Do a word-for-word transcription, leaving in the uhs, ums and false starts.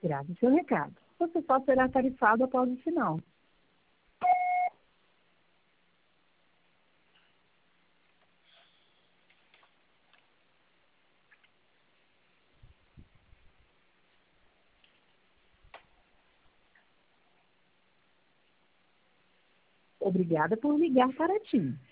Grave seu recado. Você só será tarifado após o sinal. Obrigada por ligar para a TIM.